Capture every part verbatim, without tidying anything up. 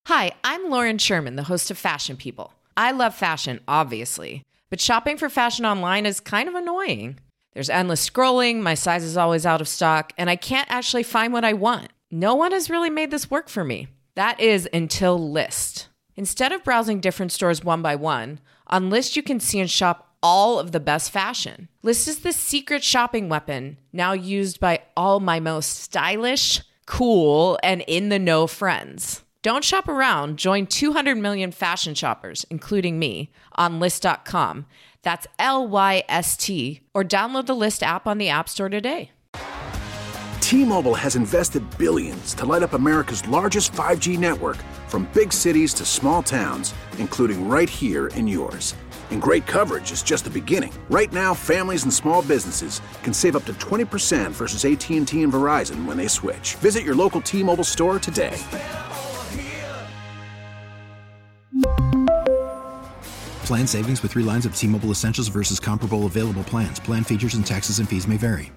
Hi, I'm Lauren Sherman, the host of Fashion People. I love fashion, obviously, but shopping for fashion online is kind of annoying. There's endless scrolling, my size is always out of stock, and I can't actually find what I want. No one has really made this work for me. That is until Lyst. Instead of browsing different stores one by one, on Lyst you can see and shop all of the best fashion. Lyst is the secret shopping weapon, now used by all my most stylish, cool, and in-the-know friends. Don't shop around. Join two hundred million fashion shoppers, including me, on Lyst dot com. That's L Y S T. Or download the Lyst app on the App Store today. T-Mobile has invested billions to light up America's largest five G network, from big cities to small towns, including right here in yours. And great coverage is just the beginning. Right now, families and small businesses can save up to twenty percent versus A T and T and Verizon when they switch. Visit your local T-Mobile store today. Plan savings with three lines of T-Mobile Essentials versus comparable available plans. Plan features and taxes and fees may vary.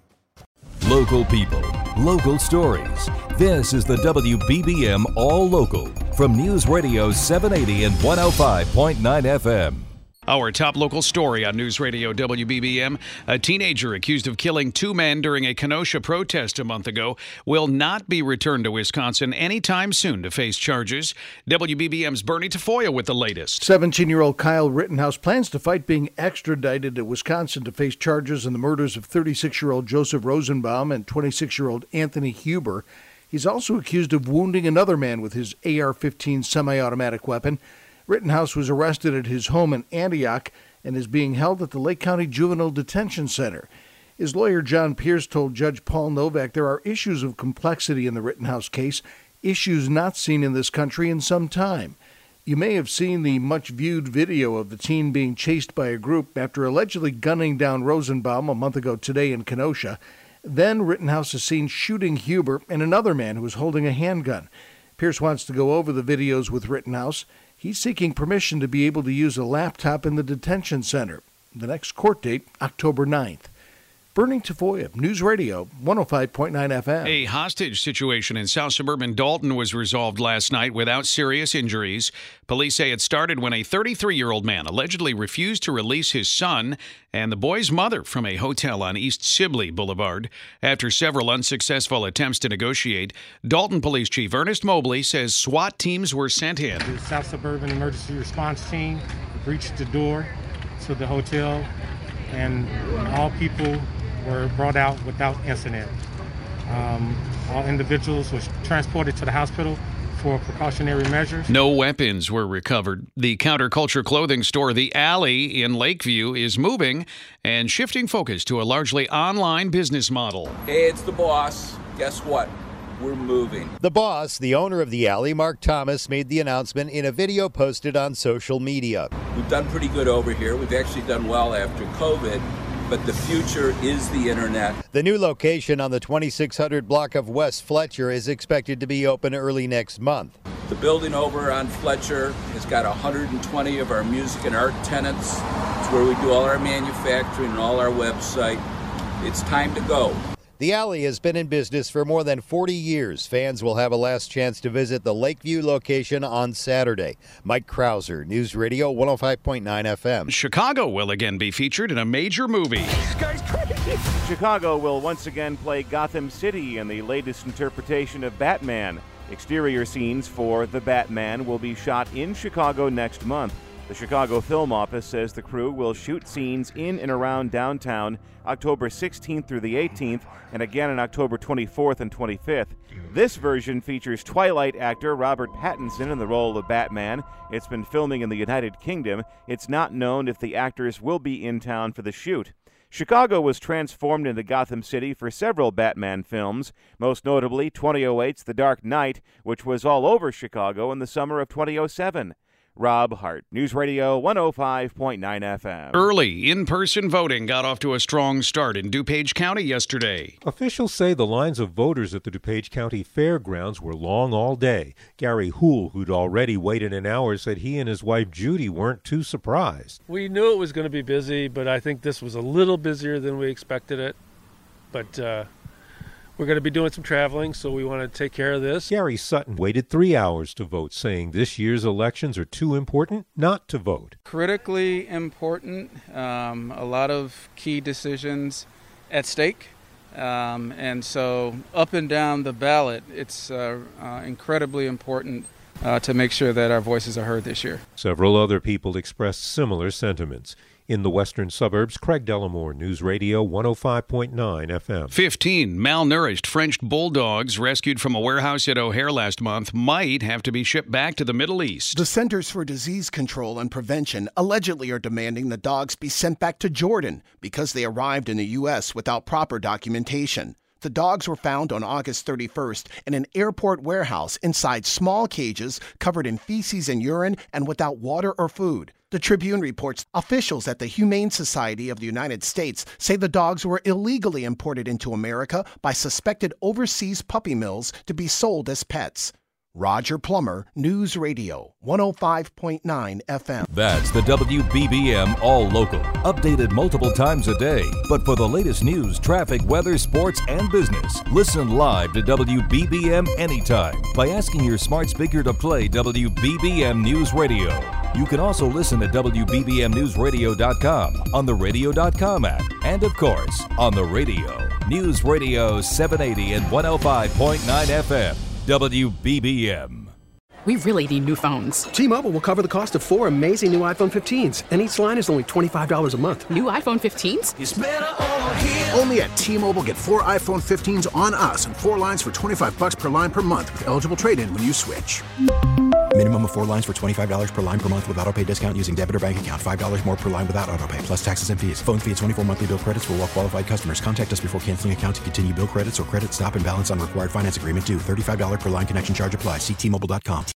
Local people, local stories. This is the W B B M All Local from News Radio seven eighty and one oh five point nine F M. Our top local story on News Radio W B B M. A teenager accused of killing two men during a Kenosha protest a month ago will not be returned to Wisconsin anytime soon to face charges. W B B M's Bernie Tafoya with the latest. seventeen-year-old Kyle Rittenhouse plans to fight being extradited to Wisconsin to face charges in the murders of thirty-six-year-old Joseph Rosenbaum and twenty-six-year-old Anthony Huber. He's also accused of wounding another man with his A R fifteen semi-automatic weapon. Rittenhouse was arrested at his home in Antioch and is being held at the Lake County Juvenile Detention Center. His lawyer, John Pierce, told Judge Paul Novak there are issues of complexity in the Rittenhouse case, issues not seen in this country in some time. You may have seen the much-viewed video of the teen being chased by a group after allegedly gunning down Rosenbaum a month ago today in Kenosha. Then Rittenhouse is seen shooting Huber and another man who was holding a handgun. Pierce wants to go over the videos with Rittenhouse. He's seeking permission to be able to use a laptop in the detention center. The next court date, October ninth. Bernie Tafoya, News Radio, one oh five point nine F M. A hostage situation in South Suburban Dalton was resolved last night without serious injuries. Police say it started when a thirty-three-year-old man allegedly refused to release his son and the boy's mother from a hotel on East Sibley Boulevard. After several unsuccessful attempts to negotiate, Dalton Police Chief Ernest Mobley says SWAT teams were sent in. The South Suburban Emergency Response Team breached the door to the hotel, and all people were brought out without incident. Um, all individuals were transported to the hospital for precautionary measures. No weapons were recovered. The counterculture clothing store The Alley in Lakeview is moving and shifting focus to a largely online business model. Hey, it's the boss. Guess what? We're moving. The boss, the owner of The Alley, Mark Thomas, made the announcement in a video posted on social media. We've done pretty good over here. We've actually done well after COVID. But the future is the internet. The new location on the twenty-six hundred block of West Fletcher is expected to be open early next month. The building over on Fletcher has got one hundred twenty of our music and art tenants. It's where we do all our manufacturing and all our website. It's time to go. The Alley has been in business for more than forty years. Fans will have a last chance to visit the Lakeview location on Saturday. Mike Krauser, News Radio one oh five point nine F M. Chicago will again be featured in a major movie. This guy's crazy. Chicago will once again play Gotham City in the latest interpretation of Batman. Exterior scenes for The Batman will be shot in Chicago next month. The Chicago Film Office says the crew will shoot scenes in and around downtown October sixteenth through the eighteenth, and again on October twenty-fourth and twenty-fifth. This version features Twilight actor Robert Pattinson in the role of Batman. It's been filming in the United Kingdom. It's not known if the actors will be in town for the shoot. Chicago was transformed into Gotham City for several Batman films, most notably twenty oh eight's The Dark Knight, which was all over Chicago in the summer of twenty oh seven. Rob Hart, News Radio one oh five point nine F M. Early in-person voting got off to a strong start in DuPage County yesterday. Officials say the lines of voters at the DuPage County Fairgrounds were long all day. Gary Houle, who'd already waited an hour, said he and his wife Judy weren't too surprised. We knew it was going to be busy, but I think this was a little busier than we expected it. But uh, We're going to be doing some traveling, so we want to take care of this. Gary Sutton waited three hours to vote, saying this year's elections are too important not to vote. Critically important, um, a lot of key decisions at stake. Um, and so up and down the ballot, it's uh, uh, incredibly important uh, to make sure that our voices are heard this year. Several other people expressed similar sentiments. In the western suburbs, Craig Dellamore, News Radio one oh five point nine F M. fifteen malnourished French bulldogs rescued from a warehouse at O'Hare last month might have to be shipped back to the Middle East. The Centers for Disease Control and Prevention allegedly are demanding the dogs be sent back to Jordan because they arrived in the U S without proper documentation. The dogs were found on August thirty-first in an airport warehouse inside small cages covered in feces and urine and without water or food. The Tribune reports officials at the Humane Society of the United States say the dogs were illegally imported into America by suspected overseas puppy mills to be sold as pets. Roger Plummer, News Radio, one oh five point nine F M. That's the W B B M All Local. Updated multiple times a day. But for the latest news, traffic, weather, sports, and business, listen live to W B B M anytime by asking your smart speaker to play W B B M News Radio. You can also listen at W B B M news radio dot com, on the radio dot com app, and of course, on the radio. News Radio seven eighty and one oh five point nine F M. W B B M. We really need new phones. T-Mobile will cover the cost of four amazing new iPhone fifteens, and each line is only twenty-five dollars a month. New iPhone fifteens? It's better over here. Only at T-Mobile, get four iPhone fifteens on us and four lines for twenty-five bucks per line per month with eligible trade-in when you switch. Minimum of four lines for twenty-five dollars per line per month with autopay discount using debit or bank account. five dollars more per line without autopay, plus taxes and fees. Phone fee at twenty-four monthly bill credits for well-qualified customers. Contact us before canceling account to continue bill credits or credit stop and balance on required finance agreement due. thirty-five dollars per line connection charge applies. See T Mobile dot com.